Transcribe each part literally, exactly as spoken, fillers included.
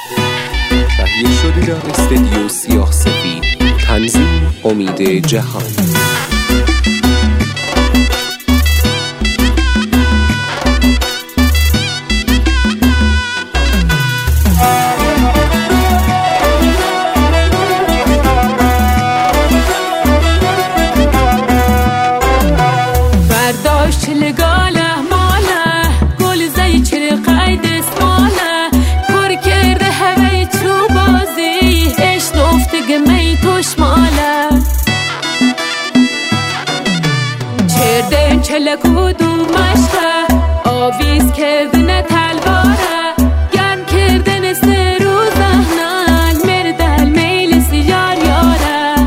تهیه شده در استدیو سیاه سفید. تنظیم امید جهانی. چله کدوم مشته آویز کردن تلواره گرم کردن سه روز احنال مردل میل سیار یاره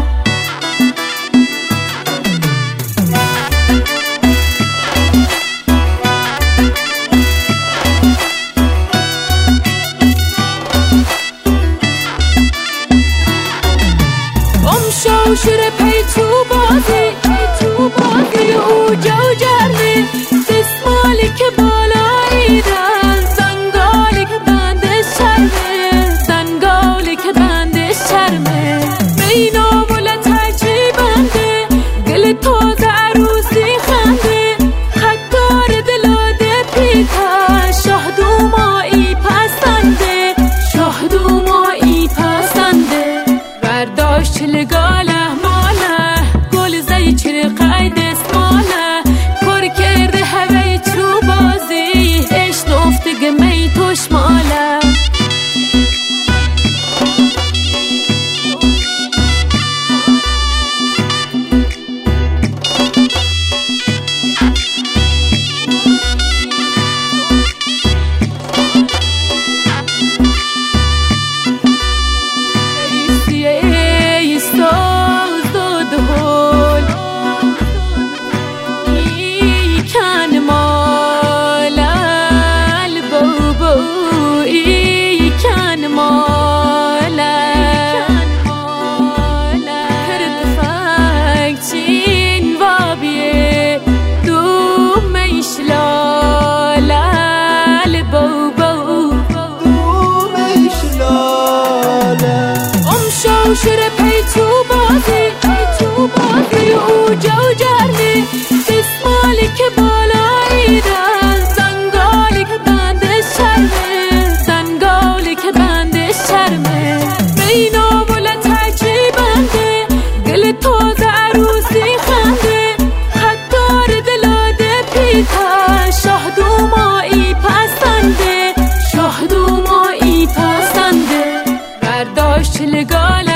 ام شو شره پی تو بازی تو بازی او جو جرمی دستمالی که بالایی دن زنگالی که بنده شرمه زنگالی که بنده شرمه بینا مولتای چی بنده گل تازه عروسی خنده خکار دلاده پیتا شهدو مایی پسنده شهدو مایی پسنده برداشت چلگاله ماله گل زی چرق دستماله پر کرده هوای تو بازی عشق افتگه می توش ماله شره پی تو بازی تو بازی او جو جرمی دستمالی که بالایی دن زنگالی که بنده شرمه زنگالی که بنده شرمه بینا مولتای چی بنده گل تازه عروسی خنده خکار دلاده پیتا شهدو مایی پسنده شهدو مایی پسنده برداشت چلگاله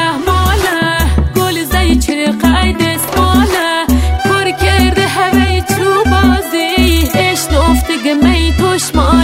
دستماله پر کرده هوای تو بازی عشق افتگه می توش ماله